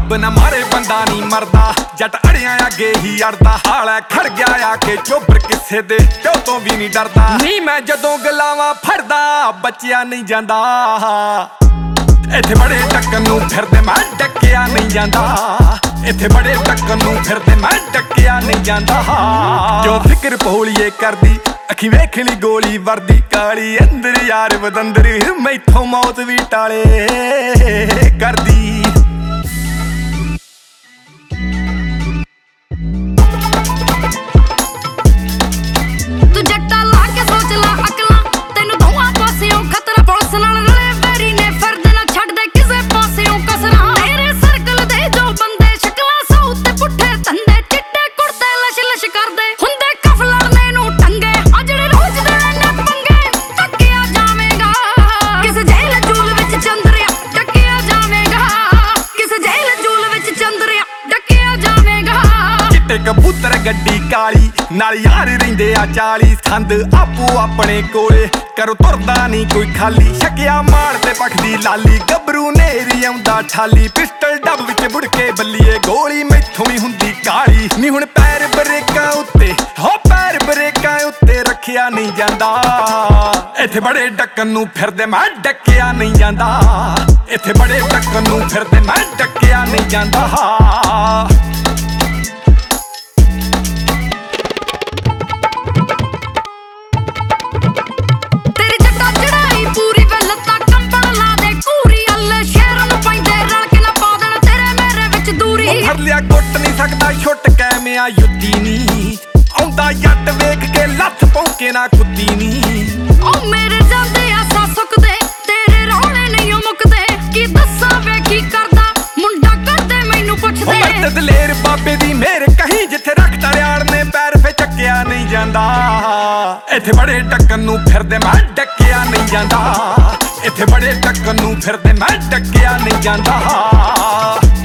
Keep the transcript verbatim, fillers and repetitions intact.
ਰੱਬ ਨਾ ਮਾਰੇ ਬੰਦਾ ਨਹੀਂ ਮਰਦਾ, ਜੱਟ ਅੜਿਆਂ ਅੱਗੇ ਹੀ ਅੜਦਾ। ਹਾਲਾ ਖੜ ਗਿਆ ਆ ਕੇ ਚੋਬਰ ਕਿਸੇ ਦੇ ਪਿਓ ਤੋਂ ਵੀ ਨਹੀਂ ਡਰਦਾ। ਨਹੀਂ ਮੈਂ ਜਦੋਂ ਗਲਾਵਾਂ ਫੜਦਾ ਬਚਿਆ ਨਹੀਂ ਜਾਂਦਾ, ਇੱਥੇ ਬੜੇ ਟੱਕਣ ਨੂੰ ਫਿਰਦੇ ਮੈਂ ਡੱਕਿਆ ਨਹੀਂ ਜਾਂਦਾ। ਇੱਥੇ ਬੜੇ ਟੱਕਣ ਨੂੰ ਫਿਰਦੇ ਮੈਂ ਡੱਕਿਆ ਨਹੀਂ ਜਾਂਦਾ। ਜੋ ਫਿਕਰ ਪੋਲੀਏ ਕਰਦੀ ਅੱਖੀ ਵੇਖ ਲਈ ਗੋਲੀ ਵਰਦੀ ਕਾਲੀ, ਅੰਦਰ ਯਾਰ ਬਦੰਦਰ ਮੈਥੋਂ ਮੌਤ ਵੀ ਟਾਲੇ ਕਰਦੀ। ਤੂੰ ਜੱਟਾ ਲਾ ਕੇ ਸੋਚ ਲਾ ਅਕਲਾਂ, ਤੈਨੂੰ ਦੋਵਾਂ ਪਾਸਿਓਂ ਖਤਰਾ। ਪੁਲਿਸ ਨਾਲ ਰਲੇ ਵੈਰੀ ਨੇ ਫਿਰਦੇ ਨਾ ਛੱਡਦੇ ਕਿਸੇ ਪਾਸਿਓਂ ਕਸਰਾਂ। ਤੇਰੇ ਸਰਕਲ ਦੇ ਜੋ ਬੰਦੇ ਸ਼ਕਲਾਂ ਸੌ ਤੇ ਪੁੱਠੇ ਧੰਦੇ, ਚਿੱਟੇ ਕੁੜਤੇ ਲਸ਼ ਲਸ਼ ਕਰਦੇ ਹੁੰਦੇ ਕਫ ਲੜਨੇ ਨੂੰ ਟੰਗੇ। ਆ ਜਿਹੜੇ ਰੋਜ਼ ਦੇ ਨੇ ਪੰਗੇ ਟੱਕਿਆ ਜਾਵੇਂਗਾ ਕਿਸੇ ਜੇਲ੍ਹ ਜੂਲ ਵਿੱਚ ਚੰਦਰਿਆ, ਟੱਕਿਆ ਜਾਵੇਂਗਾ ਕਿਸੇ ਜੇਲ੍ਹ ਜੂਲ ਵਿੱਚ ਚੰਦਰਿਆ, ਟੱਕਿਆ ਜਾਵੇਂਗਾ। ਚਿੱਟੇ ਕਬੂਤਰ ਗੱਡੀ ਕਾਲੀ ਨਾਲ ਯਾਰ ਰਹਿੰਦੇ ਆ ਚਾਲੀ, ਸੰਦ ਆਪੋ ਆਪਣੇ ਕੋਲੇ ਕਰੋ ਤੁਰਦਾ ਨਹੀਂ ਕੋਈ ਖਾਲੀ। ਛਕਿਆ ਮਾਰ ਤੇ ਪਖਦੀ ਲਾਲੀ ਗੱਭਰੂ ਨੇਰੀ ਆਉਂਦਾ ਠਾਲੀ, ਪਿਸਟਲ ਡੱਬ ਵਿੱਚ ਮੁੜ ਕੇ ਬੱਲੀਏ ਗੋਲੀ ਮੈਥੋਂ ਵੀ ਹੁੰਦੀ ਕਾਲੀ। ਨੀ ਹੁਣ ਪੈਰ ਬਰੇਕਾਂ ਉੱਤੇ ਹੋ ਪੈਰ ਬਰੇਕਾਂ ਉੱਤੇ ਰੱਖਿਆ ਨਹੀਂ ਜਾਂਦਾ, ਇੱਥੇ ਬੜੇ ਡੱਕਣ ਨੂੰ ਫਿਰਦੇ ਮੈਂ ਡੱਕਿਆ ਨਹੀਂ ਜਾਂਦਾ। ਇੱਥੇ ਬੜੇ ਡੱਕਣ ਨੂੰ ਫਿਰਦੇ ਮੈਂ ਡੱਕਿਆ ਨਹੀਂ ਜਾਂਦਾ। ਗੁੱਟ ਨਹੀਂ ਸਕਦਾ ਛੁੱਟ ਕੈਮਿਆ ਯੁੱਤੀ ਨੀ, ਆਉਂਦਾ ਜੱਟ ਵੇਖ ਕੇ ਲੱਥ ਪੌਂਕੇ ਨਾ ਕੁੱਤੀ ਨੀ। ਓ ਮੇਰੇ ਜਾਂਦੇ ਆਸਾ ਸੁੱਕਦੇ ਤੇਰੇ ਰੌਲੇ ਨਹੀਂ ਮੁੱਕਦੇ, ਕੀ ਦੱਸਾਂ ਵੇ ਕੀ ਕਰਦਾ ਮੁੰਡਾ ਕਰਦੇ ਮੈਨੂੰ ਪੁੱਛਦੇ। ਮੈਂ ਦਲੇਰ ਬਾਬੇ ਦੀ ਮਿਹਰ ਕਹੀਂ ਜਿੱਥੇ ਰੱਖ ਤੜਿਆੜ ਨੇ ਪੈਰ ਫੇ ਚੱਕਿਆ ਨਹੀਂ ਜਾਂਦਾ। ਇੱਥੇ ਬੜੇ ਟੱਕਣ ਨੂੰ ਫਿਰਦੇ ਮੈਂ ਡੱਕਿਆ ਨਹੀਂ ਜਾਂਦਾ। ਇੱਥੇ ਬੜੇ ਟੱਕਣ ਨੂੰ ਫਿਰਦੇ ਮੈਂ ਡੱਕਿਆ ਨਹੀਂ ਜਾਂਦਾ।